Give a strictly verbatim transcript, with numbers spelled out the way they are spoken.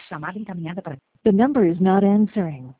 Chamada encaminhada para. The number is not answering.